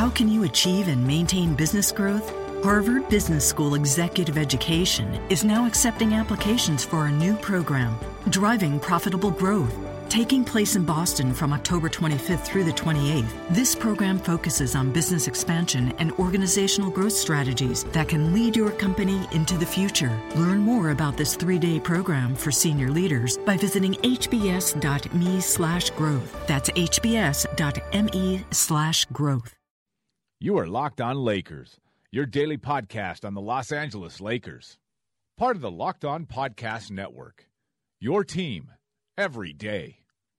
How can you achieve and maintain business growth? Harvard Business School Executive Education is now accepting applications for a new program, Driving Profitable Growth. Taking place in Boston from October 25th through the 28th, this program focuses on business expansion and organizational growth strategies that can lead your company into the future. Learn more about this 3-day program for senior leaders by visiting hbs.me/growth. That's hbs.me/growth. You are Locked On Lakers, your daily podcast on the Los Angeles Lakers. Part of the Locked On Podcast Network. Your team every day.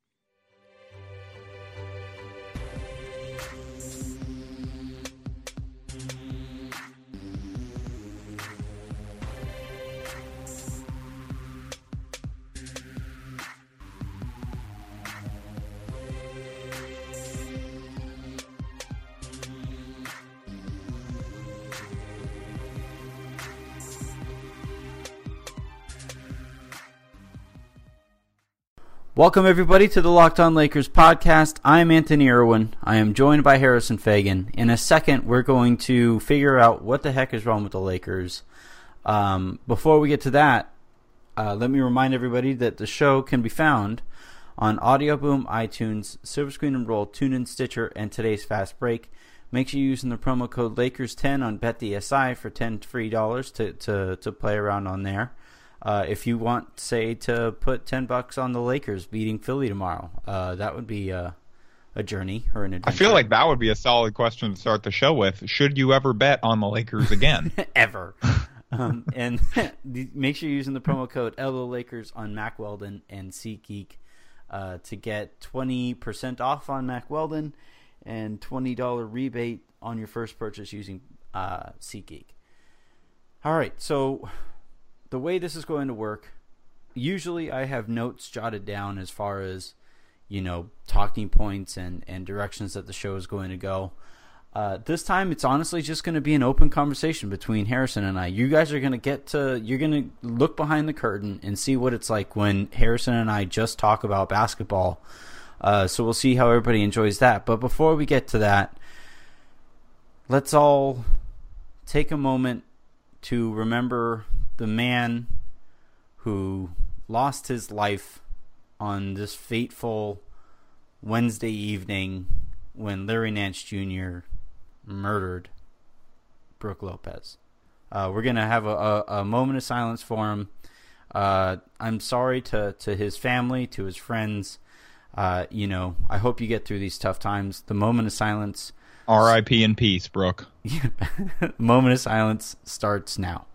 Welcome, everybody, to the Locked On Lakers podcast. I'm Anthony Irwin. I am joined by Harrison Fagan. In a second, we're going to figure out what the heck is wrong with the Lakers. Before we get to that, let me remind everybody that the show can be found on Audio Boom, iTunes, Silver Screen and Roll, TuneIn, Stitcher, and today's Fast Break. Make sure you're using the promo code Lakers10 on BetDSI for $10 free to play around on there. If you want, say, to put $10 on the Lakers beating Philly tomorrow, that would be a journey or an adventure. I feel like that would be a solid question to start the show with. Should you ever bet on the Lakers again? Ever. And make sure you're using the promo code LOLakers on Mack Weldon and SeatGeek to get 20% off on Mack Weldon and $20 rebate on your first purchase using SeatGeek. All right, so the way this is going to work, usually I have notes jotted down as far as, talking points and directions that the show is going to go. This time, it's honestly just going to be an open conversation between Harrison and I. You guys are going to you're going to look behind the curtain and see what it's like when Harrison and I just talk about basketball. So we'll see how everybody enjoys that. But before we get to that, let's all take a moment to remember the man who lost his life on this fateful Wednesday evening when Larry Nance Jr. murdered Brook Lopez. We're going to have a moment of silence for him. I'm sorry to his family, to his friends. I hope you get through these tough times. The moment of silence. R.I.P. in peace, Brook. Moment of silence starts now.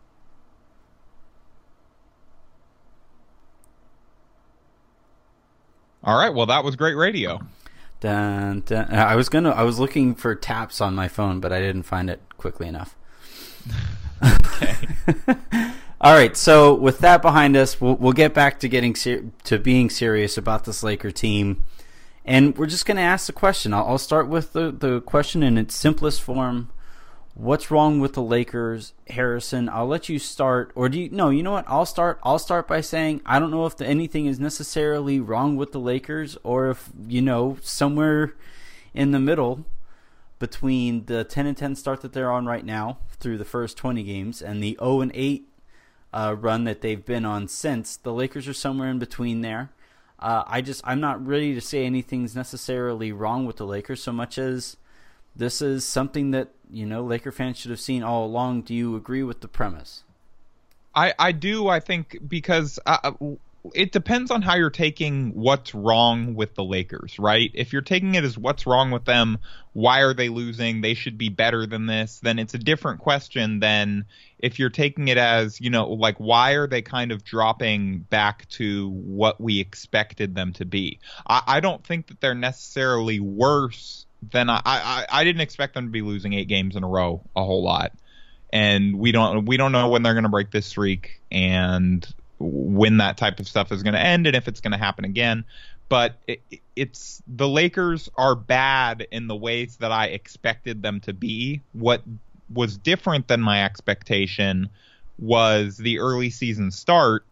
All right, well, that was great radio. Dun, dun. I was looking for taps on my phone, but I didn't find it quickly enough. Okay. All right, so with that behind us, we'll get back to being serious about this Laker team, and we're just going to ask the question. I'll start with the question in its simplest form. What's wrong with the Lakers? Harrison, I'll let you start. Or do you? No, you know what? I'll start. I'll start by saying I don't know if anything is necessarily wrong with the Lakers, or if somewhere in the middle between the 10-10 start that they're on right now through the first 20 games and the 0-8 run that they've been on since, the Lakers are somewhere in between there. I'm not ready to say anything's necessarily wrong with the Lakers so much as this is something that, Laker fans should have seen all along. Do you agree with the premise? I do, I think, because it depends on how you're taking what's wrong with the Lakers, right? If you're taking it as what's wrong with them, why are they losing, they should be better than this, then it's a different question than if you're taking it as, why are they kind of dropping back to what we expected them to be? I don't think that they're necessarily worse than I didn't expect them to be losing 8 games in a row a whole lot. And we don't know when they're going to break this streak and when that type of stuff is going to end and if it's going to happen again. But it's the Lakers are bad in the ways that I expected them to be. What was different than my expectation was the early season start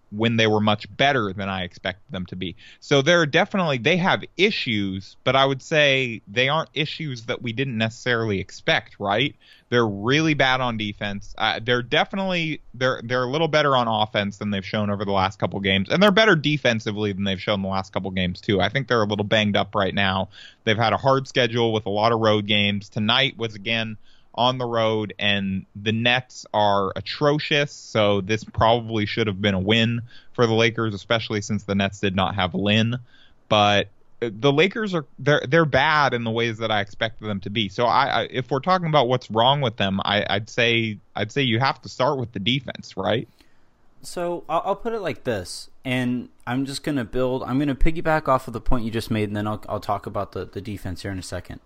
when they were much better than I expected them to be. So they have issues, but I would say they aren't issues that we didn't necessarily expect, right? They're really bad on defense. They're a little better on offense than they've shown over the last couple games, and they're better defensively than they've shown the last couple games too. I think they're a little banged up right now. They've had a hard schedule with a lot of road games. Tonight was again on the road, and the Nets are atrocious, so this probably should have been a win for the Lakers, especially since the Nets did not have Lin. But the Lakers they're bad in the ways that I expected them to be. So if we're talking about what's wrong with them, I'd say you have to start with the defense, right? So I'll put it like this, and I'm just going to piggyback off of the point you just made, and then I'll talk about the defense here in a second.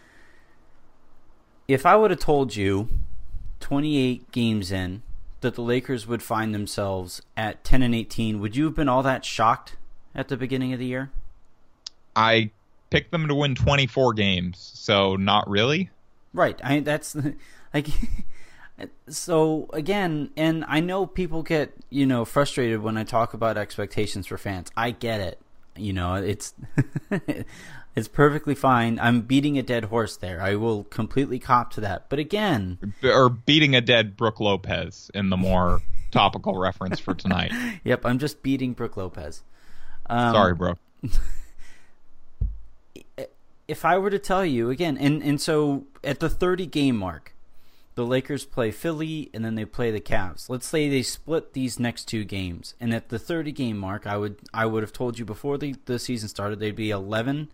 If I would have told you 28 games in that the Lakers would find themselves at 10-18, would you have been all that shocked at the beginning of the year? I picked them to win 24 games, so not really. Right. That's like so again, and I know people get, frustrated when I talk about expectations for fans. I get it. It's it's perfectly fine. I'm beating a dead horse there. I will completely cop to that. But again... Or beating a dead Brooke Lopez in the more topical reference for tonight. Yep, I'm just beating Brooke Lopez. Sorry, Brooke. If I were to tell you, again, and so at the 30-game mark, the Lakers play Philly, and then they play the Cavs. Let's say they split these next two games. And at the 30-game mark, I would have told you before the season started, they'd be 11-19.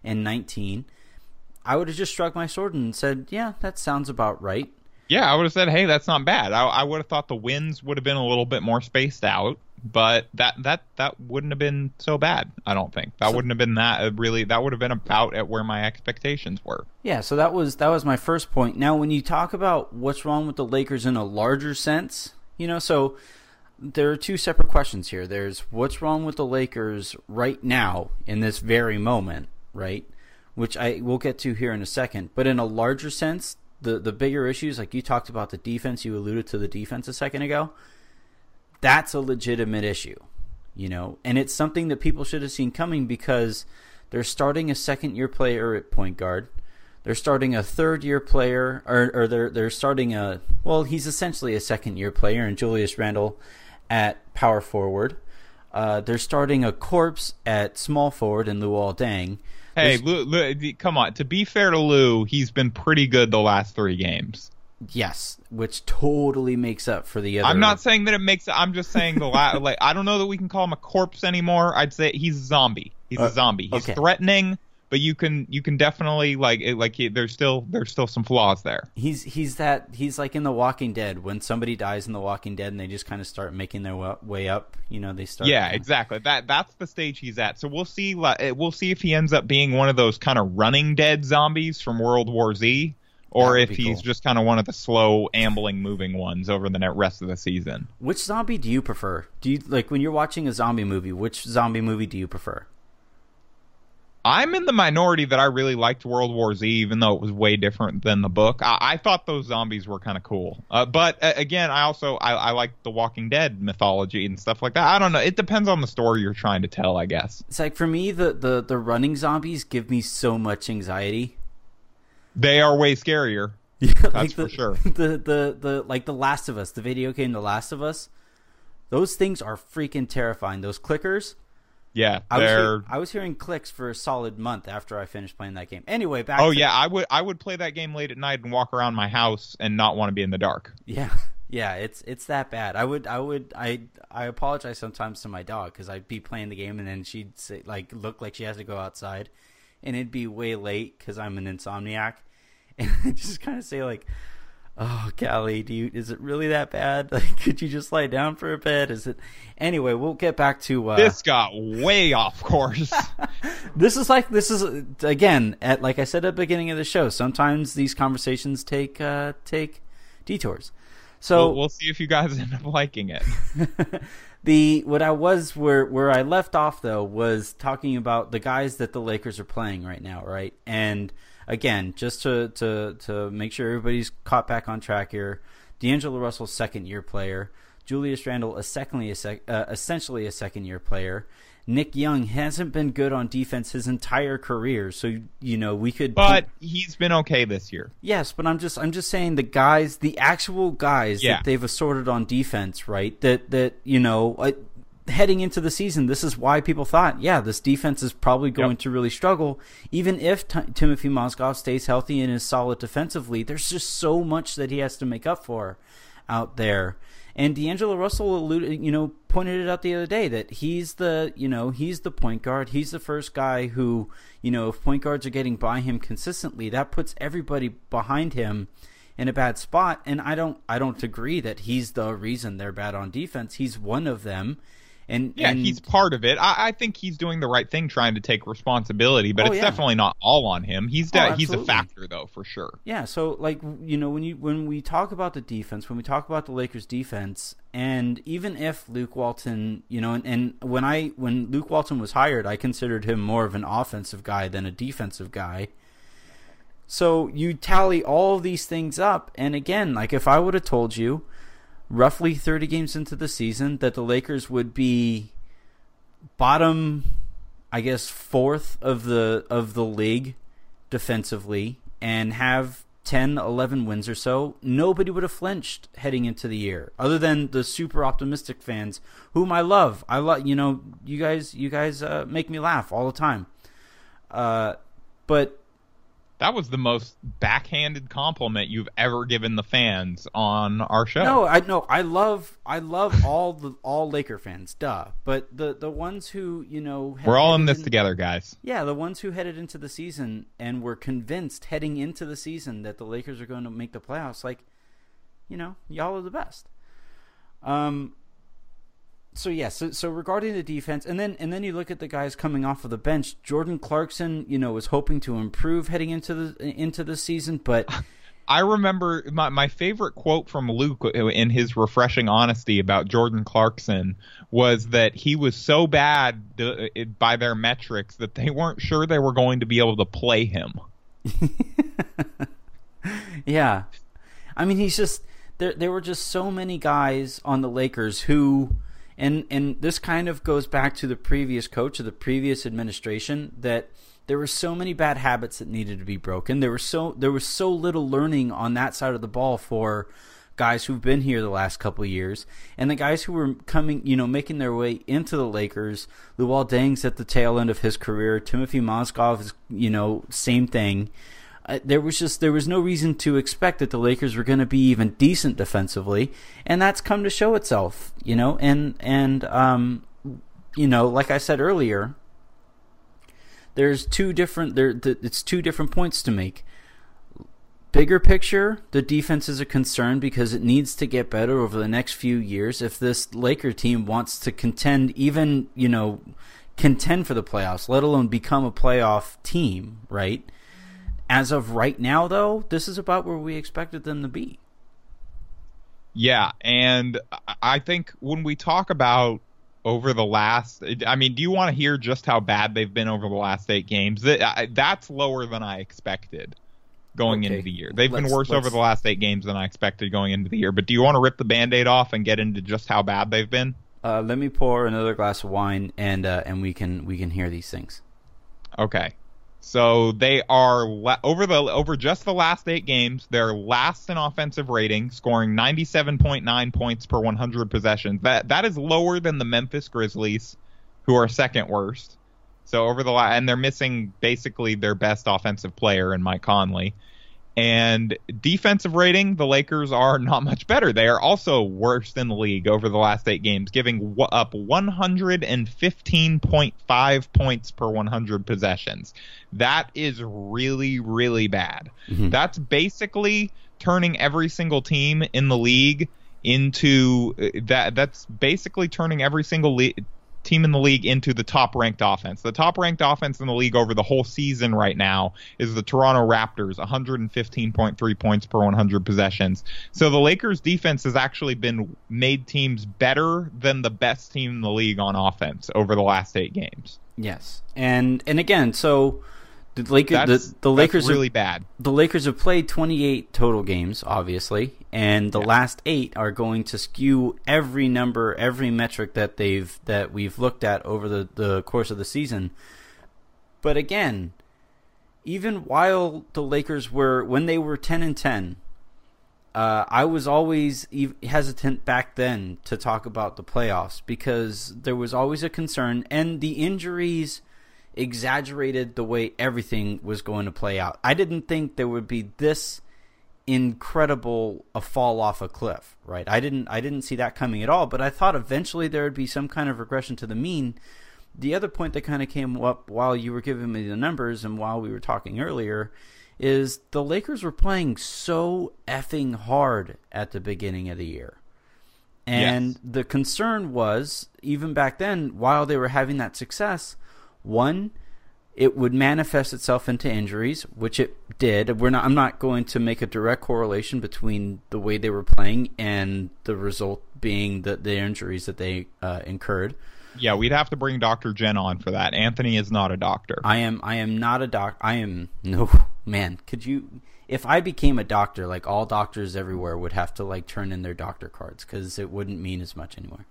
I would have just shrugged my sword and said, yeah, that sounds about right. Yeah, I would have said, hey, that's not bad. I would have thought the wins would have been a little bit more spaced out, but that wouldn't have been so bad, I don't think. That wouldn't have been that would have been about at where my expectations were. Yeah, so that was my first point. Now, when you talk about what's wrong with the Lakers in a larger sense, so there are two separate questions here. There's what's wrong with the Lakers right now in this very moment, right? Which I will get to here in a second. But in a larger sense, the bigger issues, like you talked about the defense, you alluded to the defense a second ago, that's a legitimate issue, and it's something that people should have seen coming because they're starting a second-year player at point guard. They're starting a third-year player, or they're starting he's essentially a second-year player in Julius Randle at power forward. They're starting a corpse at small forward in Luol Deng. Hey, Lou, come on. To be fair to Lou, he's been pretty good the last 3 games. Yes, which totally makes up for the other. I'm not saying that it makes. I'm just saying I don't know that we can call him a corpse anymore. I'd say he's a zombie. He's a zombie. He's threatening, but you can definitely there's still some flaws there. He's like in The Walking Dead when somebody dies in The Walking Dead and they just kind of start making their way up. They start. Yeah, exactly. That's the stage he's at. So we'll see. We'll see if he ends up being one of those kind of running dead zombies from World War Z. Or if he's just kind of one of the slow, ambling, moving ones over the rest of the season. Which zombie do you prefer? Do you when you're watching a zombie movie? Which zombie movie do you prefer? I'm in the minority that I really liked World War Z, even though it was way different than the book. I thought those zombies were kind of cool. But again, I like the Walking Dead mythology and stuff like that. I don't know. It depends on the story you're trying to tell, I guess. It's like for me, the running zombies give me so much anxiety. They are way scarier. Yeah, that's for sure. The The Last of Us, the video game The Last of Us, those things are freaking terrifying. Those clickers. Yeah, I was hearing clicks for a solid month after I finished playing that game. Anyway, back. I would play that game late at night and walk around my house and not want to be in the dark. Yeah, it's that bad. I apologize sometimes to my dog because I'd be playing the game and then she'd say, look like she has to go outside. And it'd be way late because I'm an insomniac. And I'd just kind of say, oh, Callie, is it really that bad? Could you just lie down for a bit? Is it? Anyway, we'll get back to... This got way off course. This is, again, like I said at the beginning of the show, sometimes these conversations take detours. So we'll see if you guys end up liking it. Where I left off though was talking about the guys that the Lakers are playing right now, right? And again, just to make sure everybody's caught back on track here, D'Angelo Russell's second-year player. Julius Randle, essentially a second-year player. Nick Young hasn't been good on defense his entire career, so we could. But he's been okay this year. Yes, but I'm just saying the actual guys that they've assorted on defense, right? That heading into the season, this is why people thought, this defense is probably going to really struggle, even if Timothy Mozgov stays healthy and is solid defensively. There's just so much that he has to make up for out there. And D'Angelo Russell pointed it out the other day that he's the point guard. He's the first guy who, if point guards are getting by him consistently, that puts everybody behind him in a bad spot. And I don't agree that he's the reason they're bad on defense. He's one of them. And he's part of it. I think he's doing the right thing, trying to take responsibility, but it's definitely not all on him. He's a factor, though, for sure. Yeah. So, when we talk about the defense, when we talk about the Lakers' defense, and even if Luke Walton, and when Luke Walton was hired, I considered him more of an offensive guy than a defensive guy. So you tally all of these things up, and again, if I would have told you, roughly 30 games into the season, that the Lakers would be bottom, I guess, fourth of the league defensively and have 10, 11 wins or so, nobody would have flinched heading into the year, other than the super optimistic fans, whom I love. You guys make me laugh all the time. But that was the most backhanded compliment you've ever given the fans on our show. No, I love all Laker fans, But the ones who we're all in this together, guys. Yeah, the ones who headed into the season and were convinced heading into the season that the Lakers are going to make the playoffs. Y'all are the best. So regarding the defense, and then you look at the guys coming off of the bench. Jordan Clarkson, was hoping to improve heading into the season, but I remember my favorite quote from Luke in his refreshing honesty about Jordan Clarkson was that he was so bad by their metrics that they weren't sure they were going to be able to play him. Yeah, I mean, he's just there were just so many guys on the Lakers who. And this kind of goes back to the previous coach of the previous administration, that there were so many bad habits that needed to be broken. There was so little learning on that side of the ball for guys who've been here the last couple of years, and the guys who were coming, making their way into the Lakers. Luol Deng's at the tail end of his career. Timothy Mozgov is, same thing. There was no reason to expect that the Lakers were going to be even decent defensively, and that's come to show itself, and like I said earlier, there's it's two different points to make. Bigger picture, the defense is a concern because it needs to get better over the next few years if this Laker team wants to contend, even contend for the playoffs, let alone become a playoff team, right? As of right now, though, this is about where we expected them to be. Yeah, and I think when we talk about over the last... do you want to hear just how bad they've been over the last 8 games? That's lower than I expected going into the year. They've been worse over the last 8 games than I expected going into the year. But do you want to rip the Band-Aid off and get into just how bad they've been? Let me pour another glass of wine, and we can hear these things. Okay. So they are over just the last 8 games. They're last in offensive rating, scoring 97.9 points per 100 possessions. That is lower than the Memphis Grizzlies, who are second worst. So and they're missing basically their best offensive player in Mike Conley. And defensive rating, the Lakers are not much better. They are also worst in the league over the last 8 games, giving up 115.5 points per 100 possessions. That is really, really bad. Mm-hmm. That's basically turning every single team in the league into That's basically turning every single team in the league into the top-ranked offense. The top-ranked offense in the league over the whole season right now is the Toronto Raptors, 115.3 points per 100 possessions. So the Lakers' defense has actually made teams better than the best team in the league on offense over the last 8 games. Yes. And again, so The Lakers, that's really bad. The Lakers have played 28 total games, obviously, and the last 8 are going to skew every number, every metric that we've looked at over the course of the season. But again, even while the Lakers when they were 10-10, I was always hesitant back then to talk about the playoffs because there was always a concern, and the injuries exaggerated the way everything was going to play out. I didn't think there would be this incredible a fall off a cliff, right? I didn't see that coming at all, but I thought eventually there would be some kind of regression to the mean. The other point that kind of came up while you were giving me the numbers and while we were talking earlier is the Lakers were playing so effing hard at the beginning of the year. And the concern was, even back then, while they were having that success, one, it would manifest itself into injuries, which it did. I'm not going to make a direct correlation between the way they were playing and the result being the injuries that they incurred. Yeah, we'd have to bring Dr. Jen on for that. Anthony is not a doctor. I am not a doc. No, man. Could you? If I became a doctor, like all doctors everywhere would have to like turn in their doctor cards because it wouldn't mean as much anymore.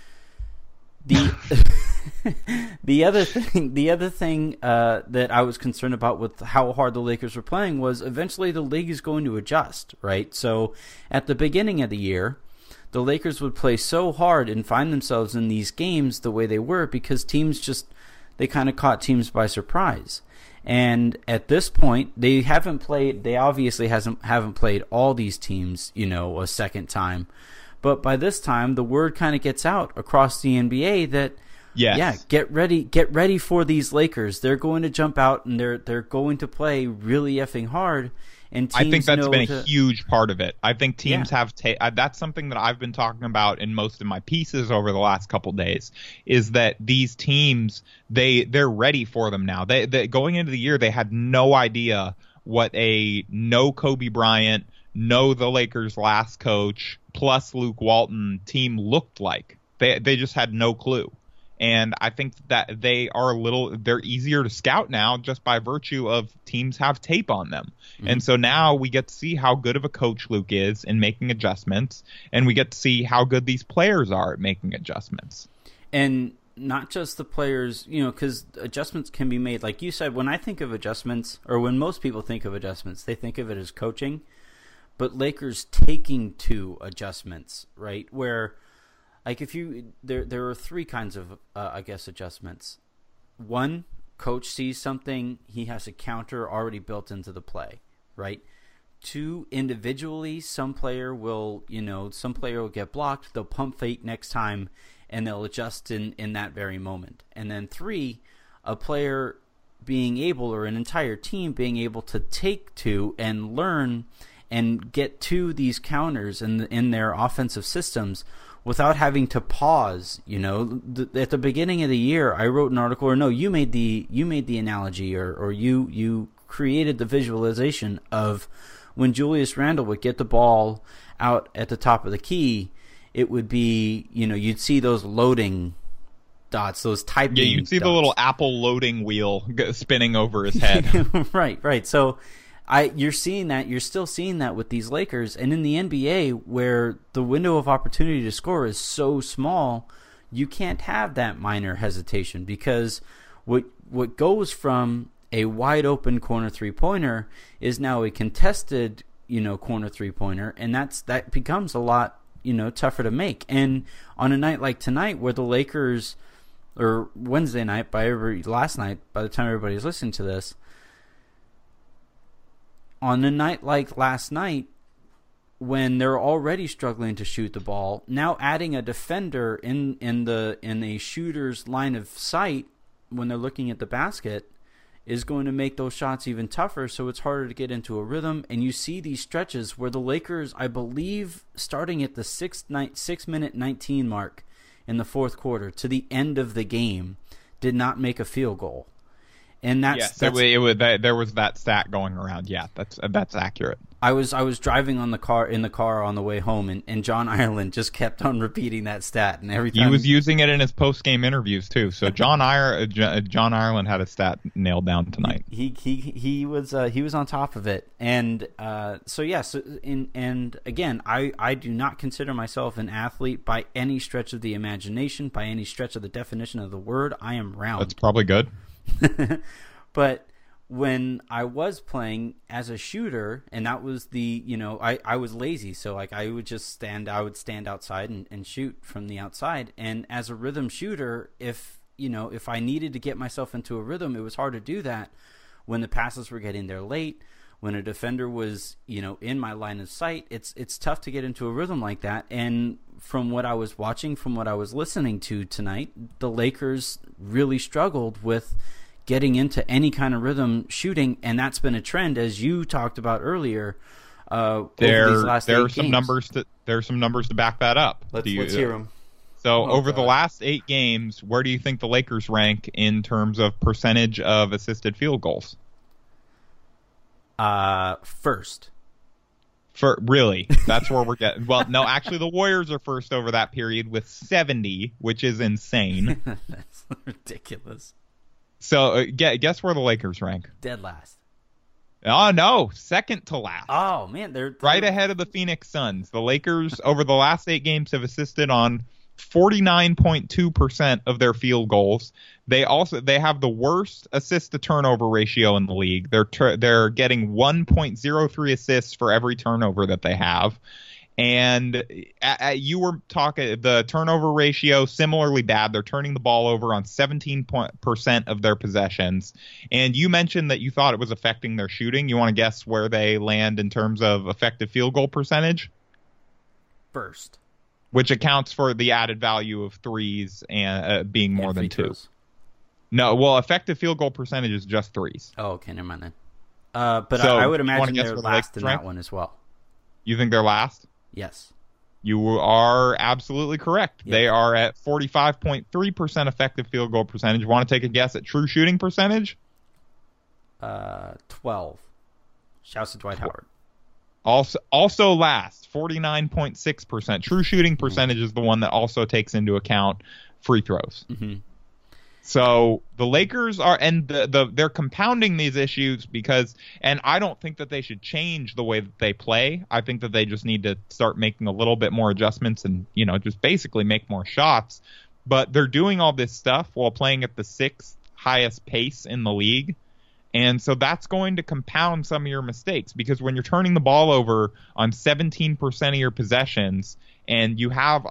The other thing that I was concerned about with how hard the Lakers were playing was eventually the league is going to adjust, right? So at the beginning of the year, the Lakers would play so hard and find themselves in these games the way they were because they kind of caught teams by surprise. And at this point, they obviously haven't played all these teams, a second time. But by this time, the word kind of gets out across the NBA that, get ready for these Lakers. They're going to jump out and they're going to play really effing hard. And teams I think that's been a huge part of it. I think teams have that's something that I've been talking about in most of my pieces over the last couple days. Is that these teams they're ready for them now. They going into the year they had no idea what a no Kobe Bryant, no the Lakers' last coach plus Luke Walton team looked like. They just had no clue. And I think that they're easier to scout now just by virtue of teams have tape on them. Mm-hmm. And so now we get to see how good of a coach Luke is in making adjustments. And we get to see how good these players are at making adjustments. And not just the players, because adjustments can be made. Like you said, when I think of adjustments, or when most people think of adjustments, they think of it as coaching. But Lakers taking to adjustments, right? Where, like, there are 3 kinds of, adjustments. 1, coach sees something, he has a counter already built into the play, right? 2, individually, some player will get blocked, they'll pump fake next time, and they'll adjust in that very moment. And then 3, a player being able, or an entire team being able to take to and learn and get to these counters in their offensive systems without having to pause. At the beginning of the year, I wrote an article, or no, you made the analogy, or you created the visualization of when Julius Randle would get the ball out at the top of the key, it would be, you'd see those loading dots, those typing. Yeah, you'd see dots. The little Apple loading wheel spinning over his head. Right. So you're seeing that. You're still seeing that with these Lakers, and in the NBA, where the window of opportunity to score is so small, you can't have that minor hesitation because what goes from a wide open corner 3-pointer is now a contested, corner 3-pointer, and that becomes a lot, tougher to make. And on a night like tonight, where the Lakers, or Wednesday night, last night, by the time everybody's listening to this. On a night like last night, when they're already struggling to shoot the ball, now adding a defender in a shooter's line of sight when they're looking at the basket is going to make those shots even tougher, so it's harder to get into a rhythm. And you see these stretches where the Lakers, I believe, starting at the 6-minute 19 mark in the fourth quarter to the end of the game, did not make a field goal. And there was that stat going around. Yeah, that's accurate. I was driving in the car on the way home, and John Ireland just kept on repeating that stat, and every time he was using it in his post game interviews too. So John Ireland had a stat nailed down tonight. He was on top of it, and and again, I do not consider myself an athlete by any stretch of the imagination, by any stretch of the definition of the word. I am round. That's probably good. But when I was playing as a shooter, and that was I was lazy, so like I would stand outside and shoot from the outside. And as a rhythm shooter, if I needed to get myself into a rhythm, it was hard to do that when the passes were getting there late, when a defender was in my line of sight. It's tough to get into a rhythm like that. And from what I was watching, from what I was listening to tonight, the Lakers really struggled with getting into any kind of rhythm shooting, and that's been a trend, as you talked about earlier. Over these last 8 games. There are some numbers to back that up. Let's hear them. So over the last 8 games, where do you think the Lakers rank in terms of percentage of assisted field goals? First. Really? That's where we're getting. Well, no, actually, the Warriors are first over that period with 70, which is insane. That's ridiculous. So guess where the Lakers rank? Dead last. Oh, no. Second to last. Oh, man. They're right ahead of the Phoenix Suns. The Lakers, over the last 8 games, have assisted on 49.2% of their field goals. They have the worst assist to turnover ratio in the league. They're getting 1.03 assists for every turnover that they have. And you were talking the turnover ratio similarly bad. They're turning the ball over on 17% of their possessions. And you mentioned that you thought it was affecting their shooting. You want to guess where they land in terms of effective field goal percentage? First. Which accounts for the added value of threes and being more than 2. Throws. No, well, effective field goal percentage is just threes. Oh, okay, never mind then. But so, I would imagine they're last in that one as well. You think they're last? Yes. You are absolutely correct. Yep. They are at 45.3% effective field goal percentage. Want to take a guess at true shooting percentage? 12. Shouts to Dwight Howard. Also last, 49.6%. True shooting percentage is the one that also takes into account free throws. Mm-hmm. So the Lakers are, and they're compounding these issues because, and I don't think that they should change the way that they play. I think that they just need to start making a little bit more adjustments and, just basically make more shots. But they're doing all this stuff while playing at the 6th highest pace in the league. And so that's going to compound some of your mistakes, because when you're turning the ball over on 17% of your possessions and you have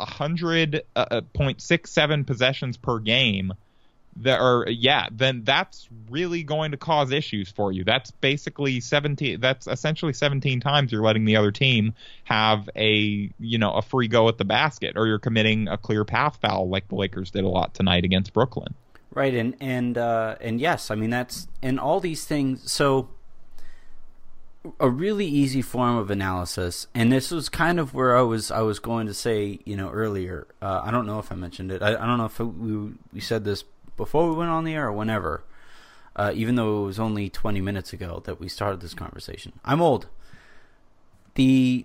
100.67 possessions per game, then that's really going to cause issues for you. That's basically 17. That's essentially 17 times you're letting the other team have a free go at the basket, or you're committing a clear path foul like the Lakers did a lot tonight against Brooklyn. Right, and yes, I mean that's and all these things. So a really easy form of analysis, and this was kind of where I was going to say earlier. I don't know if I mentioned it. I don't know if we said this before we went on the air or whenever, even though it was only 20 minutes ago that we started this conversation. I'm old. The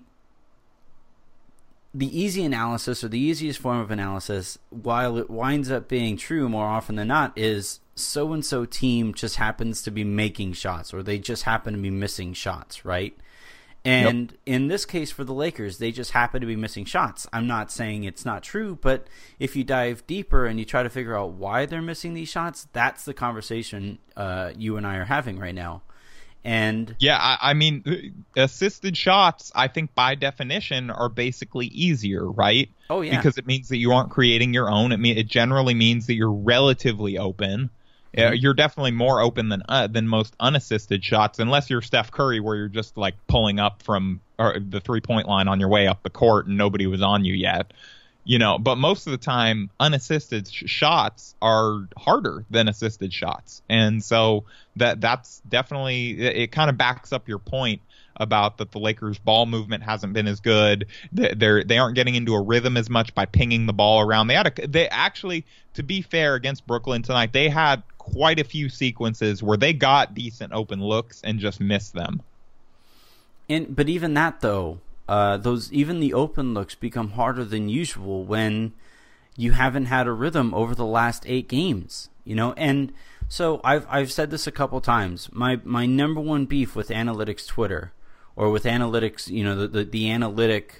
easy analysis, or the easiest form of analysis, while it winds up being true more often than not, is so-and-so team just happens to be making shots, or they just happen to be missing shots, right? And in this case for the Lakers, they just happen to be missing shots. I'm not saying it's not true, but if you dive deeper and you try to figure out why they're missing these shots, that's the conversation you and I are having right now. And yeah, I mean, assisted shots, I think by definition, are basically easier, right? Oh, yeah. Because it means that you aren't creating your own. It generally means that you're relatively open. Mm-hmm. You're definitely more open than most unassisted shots, unless you're Steph Curry, where you're just like pulling up from the 3-point line on your way up the court and nobody was on you yet. But most of the time, unassisted shots are harder than assisted shots. And so that's definitely, it kind of backs up your point about that the Lakers' ball movement hasn't been as good. They aren't getting into a rhythm as much by pinging the ball around. They actually, to be fair, against Brooklyn tonight, they had quite a few sequences where they got decent open looks and just missed them. But even that though, even the open looks become harder than usual when you haven't had a rhythm over the last 8 games, And so I've said this a couple times. My number one beef with analytics Twitter, or with analytics, the analytic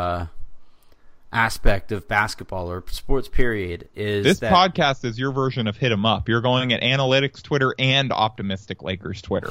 aspect of basketball or sports period, is this podcast is your version of Hit 'em Up. You're going at analytics Twitter and optimistic Lakers Twitter.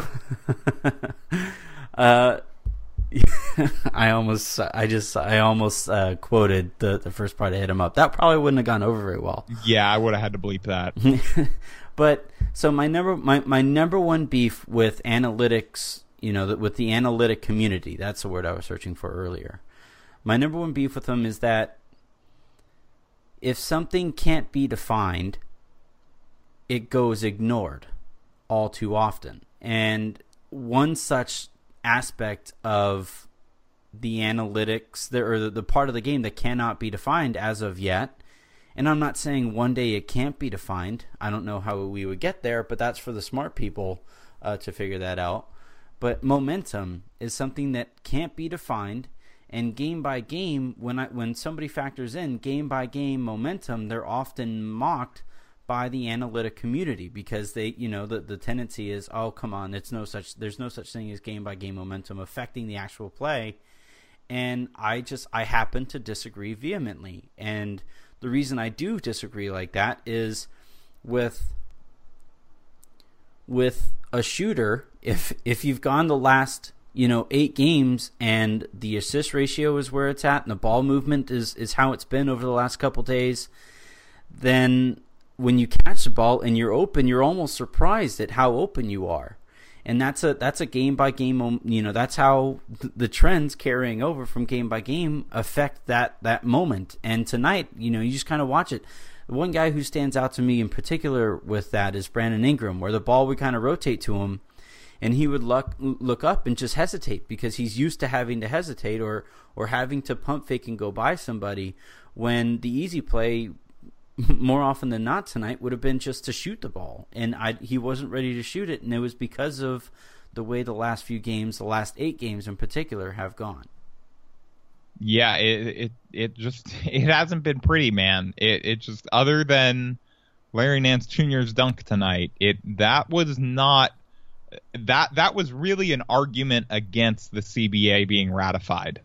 I almost quoted the first part of Hit 'em Up. That probably wouldn't have gone over very well. Yeah, I would have had to bleep that. But so my number one beef with analytics, with the analytic community, that's the word I was searching for earlier. My number one beef with them is that if something can't be defined, it goes ignored all too often. And one such aspect of the analytics, or the part of the game that cannot be defined as of yet, and I'm not saying one day it can't be defined. I don't know how we would get there, but that's for the smart people to figure that out. But momentum is something that can't be defined, and game by game, when somebody factors in game by game momentum, they're often mocked by the analytic community because they, the tendency is, oh, come on, there's no such thing as game by game momentum affecting the actual play. And I happen to disagree vehemently. And the reason I do disagree like that is with a shooter, if you've gone the last 8 games and the assist ratio is where it's at and the ball movement is how it's been over the last couple days, then when you catch the ball and you're open, you're almost surprised at how open you are. And that's a game by game, that's how the trends carrying over from game by game affect that moment. And tonight, you just kind of watch it. The one guy who stands out to me in particular with that is Brandon Ingram, where the ball would kind of rotate to him and he would look up and just hesitate because he's used to having to hesitate or having to pump fake and go by somebody, when the easy play more often than not tonight would have been just to shoot the ball, and he wasn't ready to shoot it, and it was because of the way the last few games, the last 8 games in particular, have gone. Yeah, it hasn't been pretty, man. It just, other than Larry Nance Jr.'s dunk tonight, that was really an argument against the CBA being ratified.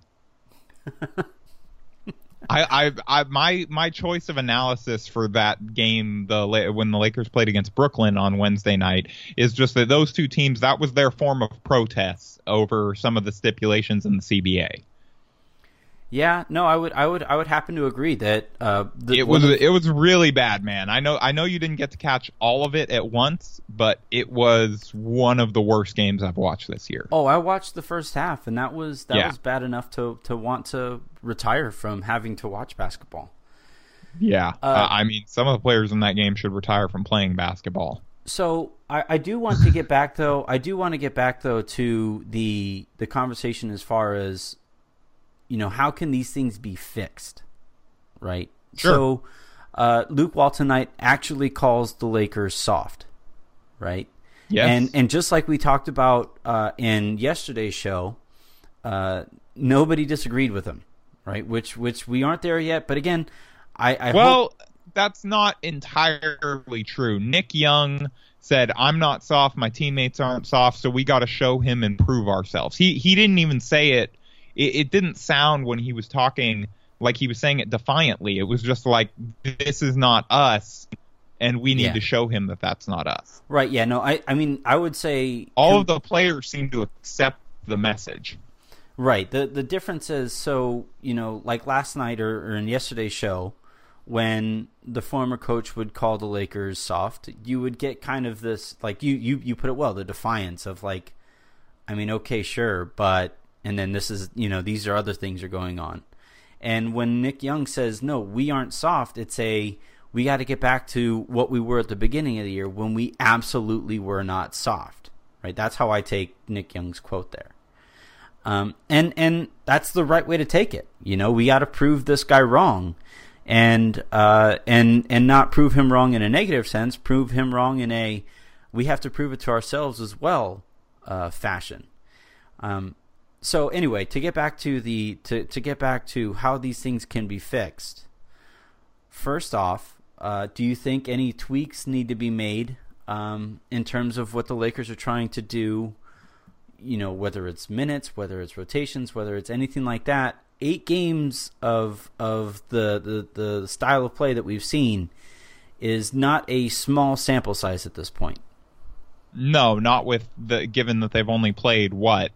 My choice of analysis for that game, when the Lakers played against Brooklyn on Wednesday night, is just that those two teams, that was their form of protest over some of the stipulations in the CBA. Yeah, no, I would happen to agree that it was really bad, man. I know you didn't get to catch all of it at once, but it was one of the worst games I've watched this year. Oh, I watched the first half, and that was bad enough to want to retire from having to watch basketball. Yeah, I mean, some of the players in that game should retire from playing basketball. So I do want to get back though. To the conversation as far as, how can these things be fixed, right? Sure. So Luke Wall tonight actually calls the Lakers soft, right? Yes. And just like we talked about in yesterday's show, nobody disagreed with him, right? Which we aren't there yet. But again, I hope... that's not entirely true. Nick Young said, "I'm not soft. My teammates aren't soft. So we got to show him and prove ourselves." He didn't even say it. It didn't sound when he was talking like he was saying it defiantly. It was just like, this is not us, and we need to show him that that's not us. Right, yeah. No, I mean, I would say... all of the players seem to accept the message. Right. The difference is, so, like last night or in yesterday's show, when the former coach would call the Lakers soft, you would get kind of this, like, you put it well, the defiance of like, I mean, okay, sure, but... and then this is, these are other things are going on. And when Nick Young says, no, we aren't soft, it's we got to get back to what we were at the beginning of the year when we absolutely were not soft, right? That's how I take Nick Young's quote there. And that's the right way to take it. We got to prove this guy wrong, and not prove him wrong in a negative sense. Prove him wrong in a we have to prove it to ourselves as well fashion. So anyway, to get back to how these things can be fixed. First off, do you think any tweaks need to be made in terms of what the Lakers are trying to do? Whether it's minutes, whether it's rotations, whether it's anything like that. 8 games of the style of play that we've seen is not a small sample size at this point. No, not given that they've only played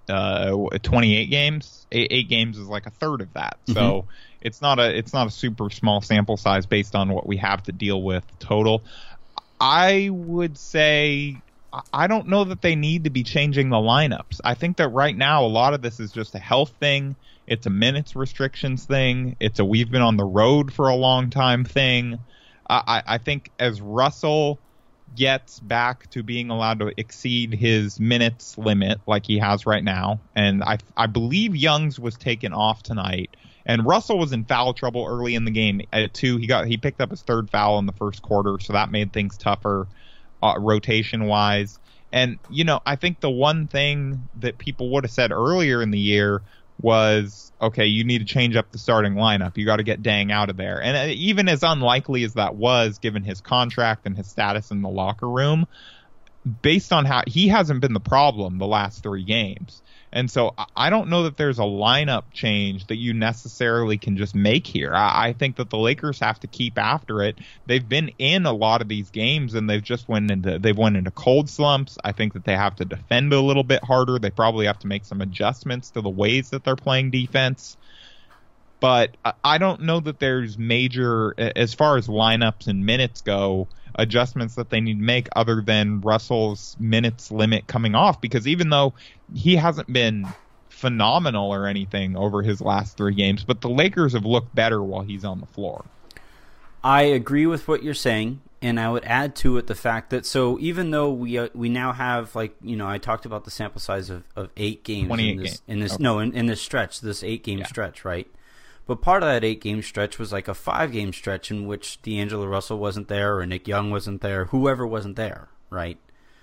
28 games. 8 games is like a third of that. Mm-hmm. So it's not a super small sample size based on what we have to deal with total. I would say I don't know that they need to be changing the lineups. I think that right now a lot of this is just a health thing. It's a minutes restrictions thing. It's a we've been on the road for a long time thing. I think as Russell gets back to being allowed to exceed his minutes limit like he has right now, and I believe Youngs was taken off tonight, and Russell was in foul trouble early in the game too. He picked up his 3rd foul in the first quarter, so that made things tougher rotation wise. And I think the one thing that people would have said earlier in the year was, okay, you need to change up the starting lineup. You got to get Deng out of there. And even as unlikely as that was, given his contract and his status in the locker room, based on how he hasn't been the problem the last 3 games. And so I don't know that there's a lineup change that you necessarily can just make here. I think that the Lakers have to keep after it. They've been in a lot of these games, and they've went into cold slumps. I think that they have to defend a little bit harder. They probably have to make some adjustments to the ways that they're playing defense. But I don't know that there's major, as far as lineups and minutes go, adjustments that they need to make other than Russell's minutes limit coming off, because even though he hasn't been phenomenal or anything over his last 3 games, but the Lakers have looked better while he's on the floor. I agree with what you're saying, and I would add to it the fact that, so even though we now have, I talked about the sample size of 8 games 28 games. In this stretch, this 8-game stretch, right? But part of that 8-game stretch was like a 5-game stretch in which D'Angelo Russell wasn't there, or Nick Young wasn't there, whoever wasn't there, right?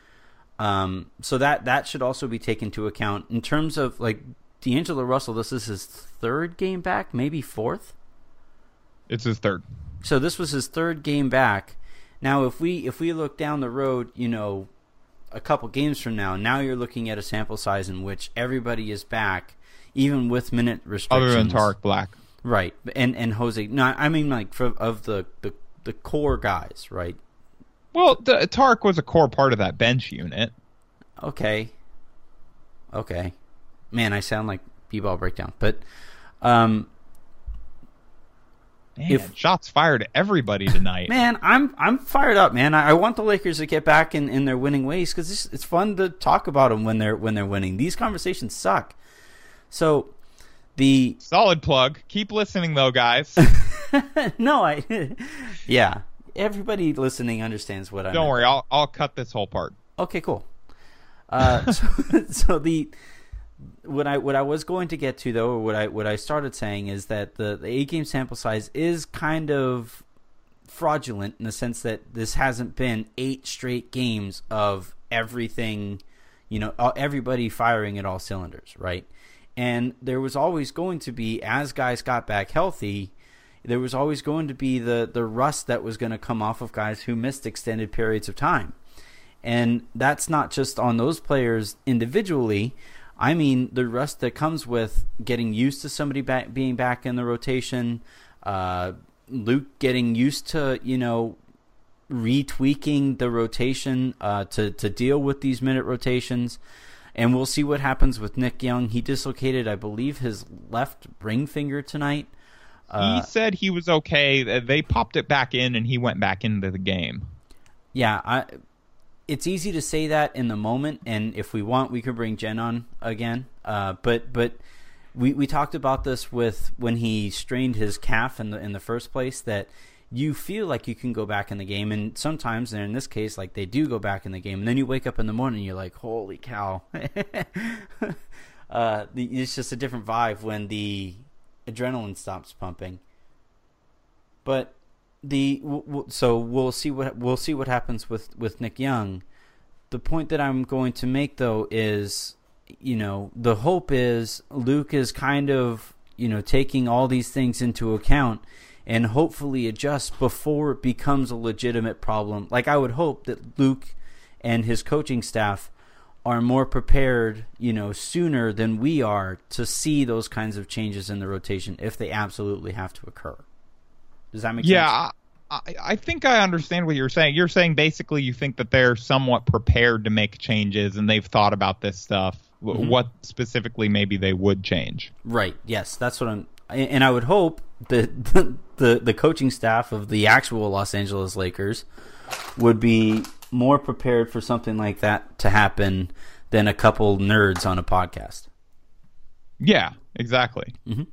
So that should also be taken into account in terms of D'Angelo Russell. This is his 3rd game back, maybe 4th. It's his 3rd. So this was his 3rd game back. Now, if we look down the road, a couple games from now you're looking at a sample size in which everybody is back, even with minute restrictions. Other than Tarek Black. Right, and Jose. No, I mean of the core guys, right? Well, Tarek was a core part of that bench unit. Okay. Man, I sound like B-ball breakdown, but shots fired at everybody tonight. Man, I'm fired up, man. I want the Lakers to get back in their winning ways, because it's fun to talk about them when they're winning. These conversations suck. So. The solid plug. Keep listening though, guys. No, yeah. Everybody listening understands what I mean. Don't worry, I'll cut this whole part. Okay, cool. So what I was going to get to though, or what I started saying is that the 8-game sample size is kind of fraudulent in the sense that this hasn't been 8 straight games of everything, everybody firing at all cylinders, right? And there was always going to be, as guys got back healthy, there was always going to be the rust that was going to come off of guys who missed extended periods of time. And that's not just on those players individually. I mean, the rust that comes with getting used to somebody being back in the rotation, Luke getting used to, retweaking the rotation to deal with these minute rotations. And we'll see what happens with Nick Young. He dislocated, I believe, his left ring finger tonight. He said he was okay. They popped it back in, and he went back into the game. Yeah, it's easy to say that in the moment, and if we want, we could bring Jen on again. But we talked about this with when he strained his calf in the first place, that you feel like you can go back in the game, and sometimes, and in this case, they do go back in the game, and then you wake up in the morning and you're like, holy cow. It's just a different vibe when the adrenaline stops pumping. But so we'll see what happens with Nick Young. The point that I'm going to make though is, the hope is Luke is kind of, taking all these things into account and hopefully adjust before it becomes a legitimate problem. Like, I would hope that Luke and his coaching staff are more prepared, sooner than we are to see those kinds of changes in the rotation if they absolutely have to occur. Does that make sense? Yeah, I think I understand what you're saying. You're saying basically you think that they're somewhat prepared to make changes and they've thought about this stuff. Mm-hmm. What specifically maybe they would change. Right. Yes, that's what I'm. And I would hope that the coaching staff of the actual Los Angeles Lakers would be more prepared for something like that to happen than a couple nerds on a podcast. Yeah, exactly. Mm-hmm.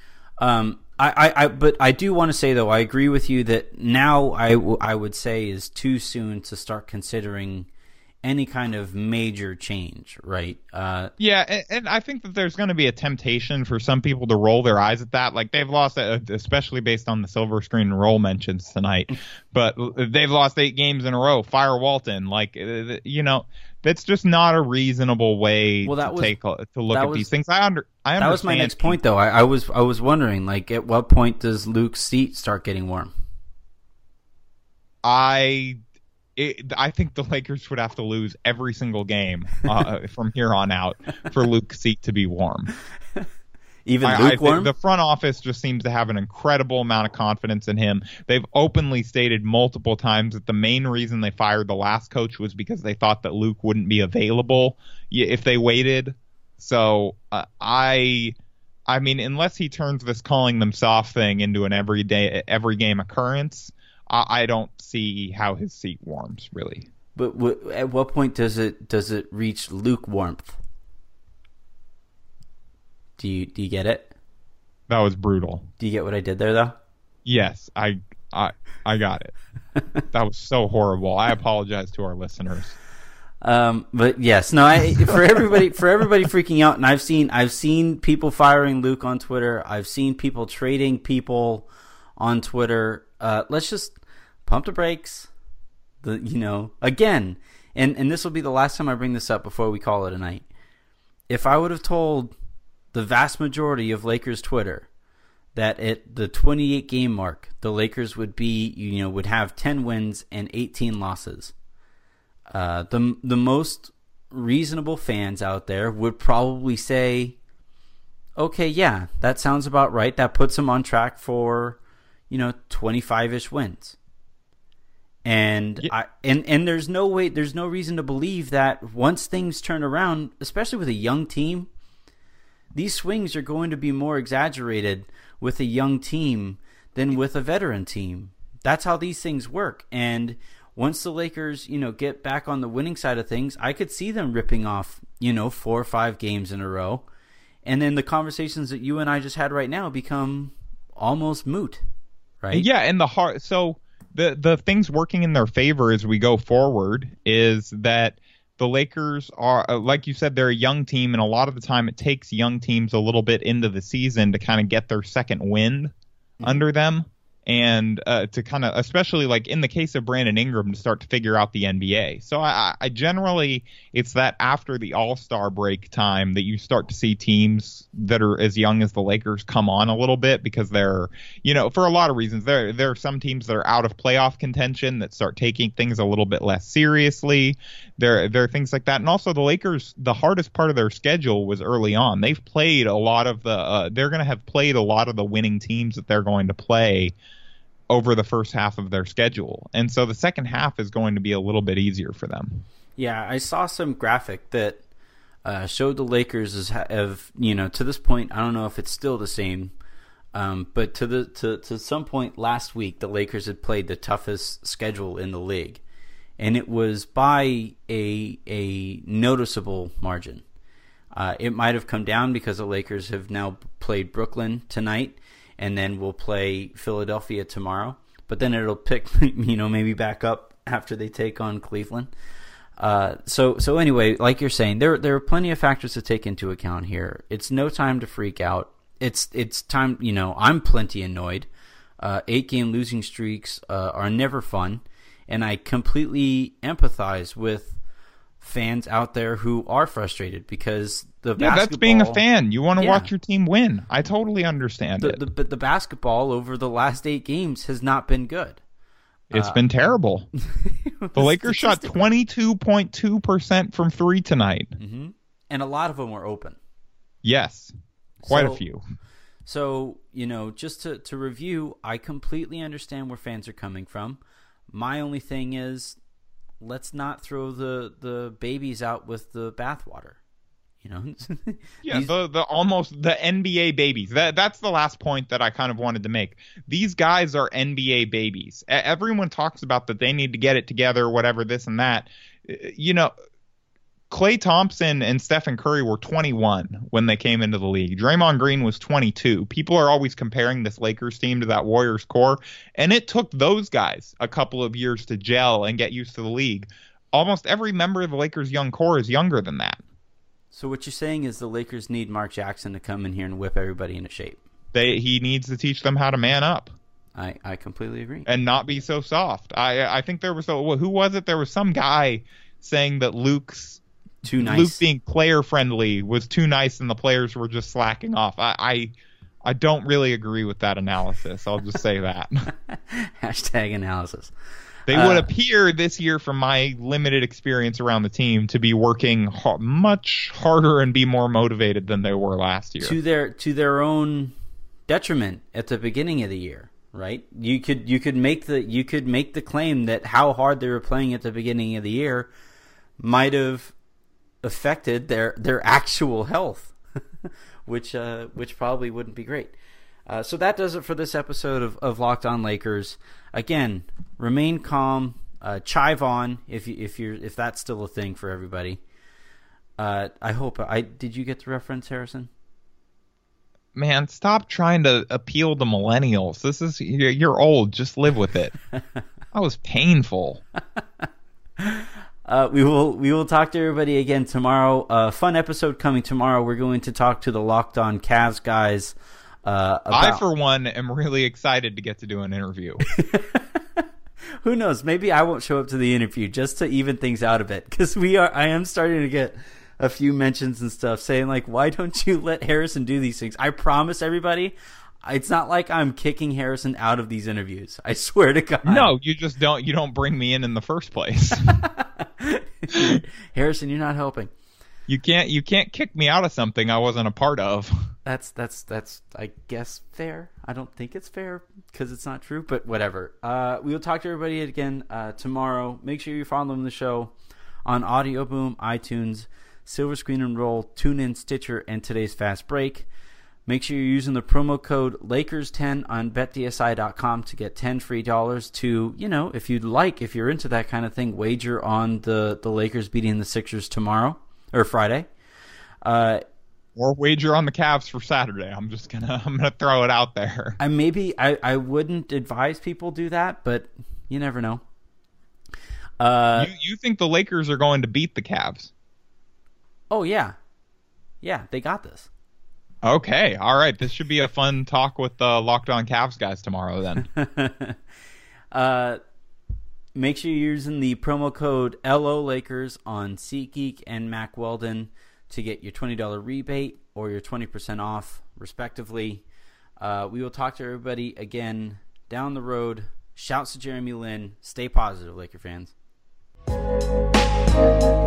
But I do want to say, though, I agree with you that now I would say is too soon to start considering any kind of major change, right? Yeah, and I think that there's going to be a temptation for some people to roll their eyes at that. Like, they've lost, especially based on the silver screen roll mentions tonight, but they've lost 8 games in a row. Fire Walton. Like, that's just not a reasonable way to look at these things. I understand. That was my next point, though. I was wondering, like, at what point does Luke's seat start getting warm? I think the Lakers would have to lose every single game from here on out for Luke's seat to be warm. Even lukewarm? The front office just seems to have an incredible amount of confidence in him. They've openly stated multiple times that the main reason they fired the last coach was because they thought that Luke wouldn't be available if they waited. So I mean, unless he turns this calling them soft thing into an every game occurrence, I don't see how his seat warms, really. But at what point does it reach lukewarmth? Do you get it? That was brutal. Do you get what I did there, though? Yes, I got it. That was so horrible. I apologize to our listeners. But yes, no. For everybody freaking out, and I've seen people firing Luke on Twitter. I've seen people trading people on Twitter. Let's just pump the brakes. Again, and this will be the last time I bring this up before we call it a night. If I would have told the vast majority of Lakers Twitter that at the 28 game mark, the Lakers would have 10 wins and 18 losses, the most reasonable fans out there would probably say, okay, yeah, that sounds about right. That puts them on track for 25-ish wins. And yeah. And there's no reason to believe that once things turn around, especially with a young team, these swings are going to be more exaggerated with a young team than with a veteran team. That's how these things work. And once the Lakers, get back on the winning side of things, I could see them ripping off, 4 or 5 games in a row. And then the conversations that you and I just had right now become almost moot. Right? Yeah, and the things working in their favor as we go forward is that the Lakers are, like you said, they're a young team, and a lot of the time it takes young teams a little bit into the season to kind of get their second wind under them, and to kind of, especially like in the case of Brandon Ingram, to start to figure out the NBA. So I generally, it's that after the All-Star break time that you start to see teams that are as young as the Lakers come on a little bit, because they're, for a lot of reasons. There are some teams that are out of playoff contention that start taking things a little bit less seriously. There are things like that. And also the Lakers, the hardest part of their schedule was early on. They've played a lot of they're going to have played a lot of the winning teams that they're going to play over the first half of their schedule. And so the second half is going to be a little bit easier for them. Yeah, I saw some graphic that showed the Lakers to this point, I don't know if it's still the same, but to some point last week, the Lakers had played the toughest schedule in the league. And it was by a noticeable margin. It might have come down because the Lakers have now played Brooklyn tonight, and then we'll play Philadelphia tomorrow. But then it'll pick, maybe back up after they take on Cleveland. So anyway, like you're saying, there are plenty of factors to take into account here. It's no time to freak out. It's time. I'm plenty annoyed. 8-game losing streaks are never fun, and I completely empathize with fans out there who are frustrated because that's being a fan. You want to watch your team win. I totally understand it. But the basketball over the last 8 games has not been good. It's been terrible. The Lakers shot 22.2% from 3 tonight. Mm-hmm. And a lot of them were open. Yes, quite a few. So, just to review, I completely understand where fans are coming from. My only thing is, let's not throw the babies out with the bathwater. Yeah, the NBA babies. That's the last point that I kind of wanted to make. These guys are NBA babies. Everyone talks about that they need to get it together, whatever, this and that. Klay Thompson and Stephen Curry were 21 when they came into the league. Draymond Green was 22. People are always comparing this Lakers team to that Warriors core, and it took those guys a couple of years to gel and get used to the league. Almost every member of the Lakers' young core is younger than that. So what you're saying is the Lakers need Mark Jackson to come in here and whip everybody into shape. He needs to teach them how to man up. I completely agree. And not be so soft. I think there was who was it? There was some guy saying that Luke being player friendly was too nice and the players were just slacking off. I don't really agree with that analysis. I'll just say that. Hashtag analysis. They would appear this year, from my limited experience around the team, to be working much harder and be more motivated than they were last year. To their own detriment at the beginning of the year, right? You could make the claim that how hard they were playing at the beginning of the year might have affected their actual health, which probably wouldn't be great. So that does it for this episode of Locked On Lakers. Again, remain calm, chive on if that's still a thing for everybody. I hope did you get the reference, Harrison? Man, stop trying to appeal to millennials. You're old. Just live with it. That was painful. We will talk to everybody again tomorrow. Fun episode coming tomorrow. We're going to talk to the Locked On Cavs guys. I, for one, am really excited to get to do an interview. Who knows? Maybe I won't show up to the interview just to even things out a bit, because I am starting to get a few mentions and stuff saying like, why don't you let Harrison do these things? I promise everybody, it's not like I'm kicking Harrison out of these interviews. I swear to God. No, you just don't. You don't bring me in the first place. Harrison, you're not helping. You can't kick me out of something I wasn't a part of. That's I guess fair. I don't think it's fair because it's not true, but whatever. We will talk to everybody again tomorrow. Make sure you follow the show on Audio Boom, iTunes, Silver Screen and Roll, TuneIn, Stitcher, and today's Fast Break. Make sure you're using the promo code Lakers10 on BetDSI.com to get $10 free to, if you're into that kind of thing, wager on the Lakers beating the Sixers tomorrow or Friday. Or wager on the Cavs for Saturday. I'm gonna throw it out there. I wouldn't advise people do that, but you never know. You think the Lakers are going to beat the Cavs? Oh yeah, they got this. Okay, all right. This should be a fun talk with the Locked On Cavs guys tomorrow then. Make sure you're using the promo code LOLakers on SeatGeek and Mack Weldon to get your $20 rebate or your 20% off, respectively. We will talk to everybody again down the road. Shouts to Jeremy Lin. Stay positive, Laker fans.